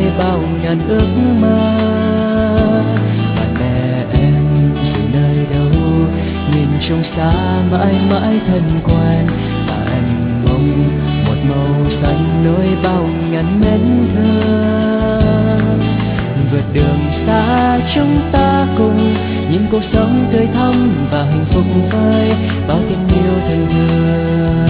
bao ngàn ước mơ. Bạn bè em dù nơi đâu, nhìn trong xa mãi mãi thân quen. Và anh mong một màu xanh nối bao ngàn mến thương. Vượt đường xa chúng ta cùng nhìn cuộc sống tươi thắm và hạnh phúc với bao tình yêu thân thương.